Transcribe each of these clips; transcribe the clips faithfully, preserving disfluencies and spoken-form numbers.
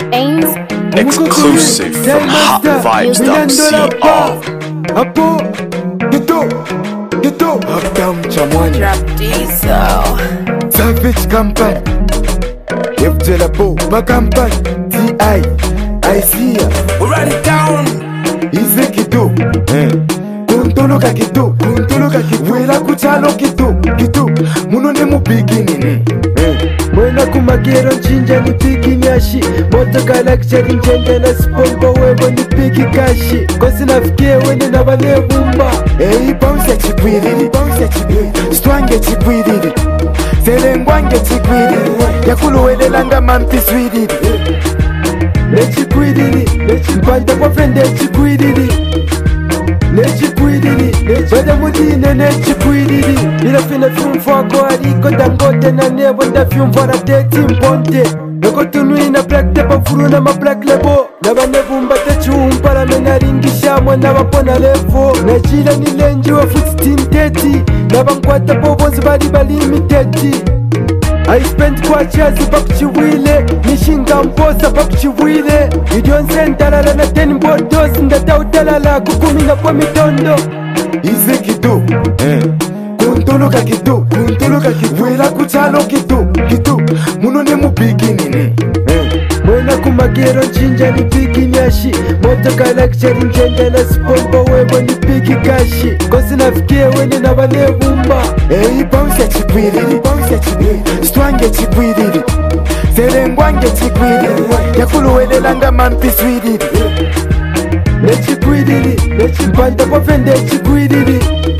Ains exclusive from hot vibes dot c r. Apo, Ghetto, Ghetto, Uptown Chamwanya, Drop Diesel Savage Company, F J Lapo, my company, T I, I see ya. We run it down. Ize Ghetto, Kuntolo ka Ghetto, Kuntolo ka Ghetto, Wela kuchalo Ghetto, Ghetto, Muno ne mu beginning. Mwena kumagero nchinja ni piki nyashi Moto kalakshari nchenja na spombo wewe ni piki kashi Kosi nafikie wende na bane bumba Eyi bounce ya chipwiriri Stwange chipwiriri Serengwange chipwiriri Yakulu wele langa mampi swiriri Nechipwiriri Mpanta kwa frende chipwiriri Nechipwiriri Bada mudine nechipwiriri Bila fina fiumfo ako aliko dangote na nebo nda fiumfo na teti mponte Nako tunui na black tepa furu na ma black lebo Naba nebumba techu umpala mena ringisha mwa naba pona levo Na chila ni lenji wa fifteen thirty Naba mkwata pobonzi bali bali imiteti I spent kwa chazi pakuchiwile Nishinga mposa pakuchiwile Idionse ntalala na ten mbodos Ndata utalala kukumina kwa mitondo Ize Ghetto, Kuntolo ka Ghetto, Kuntolo ka Ghetto Wela kuchalo Ghetto, Ghetto Muno ne mu beginning Mwena kumagero nchinja ni piki nyashi Moto kalakshari nchenja na spombo wewe ni piki kashi Kosi nafikie wende na bane bumba Eyi bounce ya chipwiriri Stwange chipwiriri Serengwange chipwiriri Yakulu wele langa mampi swiriri Nechipwiriri Mpanta kwa frende chipwiriri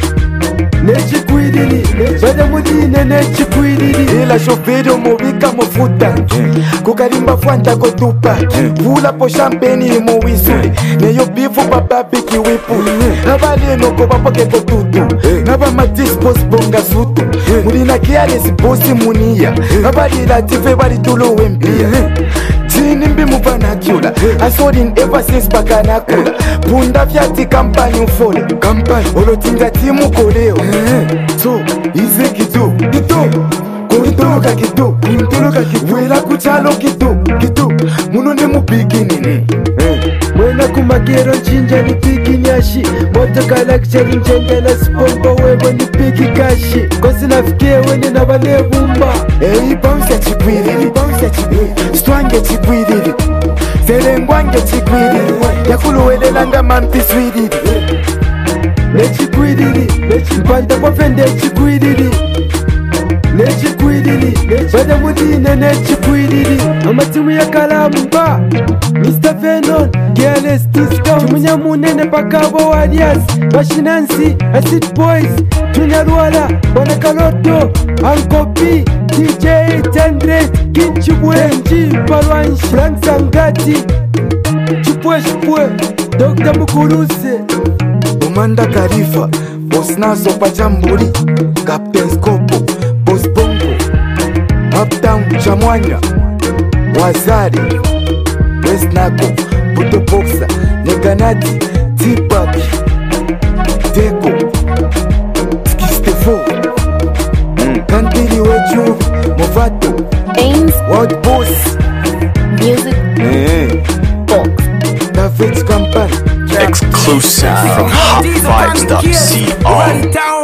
Nechipwiriri Bada mudine nechipwiriri Ila shoferi umubika mufuta Kukarimba fwanta kotupa Vula po champagne imu wisuli Neyo bifu bababiki wipu Abali enoko bapoke kotutu Naba madispos bonga sutu Mulina kiale si bosi munia Abali latife bali tulu wempia Jini mbi muvanakula Asodin ever since bakanakula Punda vyati kampani ufole Kampani Olotinga timu koleo So, ize Ghetto, Ghetto Kuntolo ka Ghetto, Kuntolo ka Ghetto Wela kuchalo Ghetto, Ghetto Muno ne mu beginning Mwena kumagero nchinja ni piki nyashi Moto kalakshari nchenja na spombo wewe ni piki kashi Kosi nafikie wende na bane bumba Eyi bounce ya chipwiriri Stwange chipwiriri Serengwange chipwiriri Yakulu wele langa mampi swiriri Nechipwiriri Mpanta kwa frende chipwiriri Nechipwiriri Bada mudine nechipwiriri Amatimu ya kalamba mister Venon Gearless Discount Tumunya munene pakabo Warriors Bashinansi Acid Boys Tunyarwala Wana Kaloto Uncle P D J eight hundred King Chibwe Nji Palwanshi Frank Sangati Chipwe Chipwe Doctor Mukuruse Umanda Karifa Boss Nazo Pachamburi Captain Skopo Boss Bongo Uptown Chamwanya Wazari West Nako Puto Boxer Neganati T-Pack Teko Skistefo Kantili Wechu Movato Ains World Boss Music Box Savage Company Exclusive from hot vibes dot c r.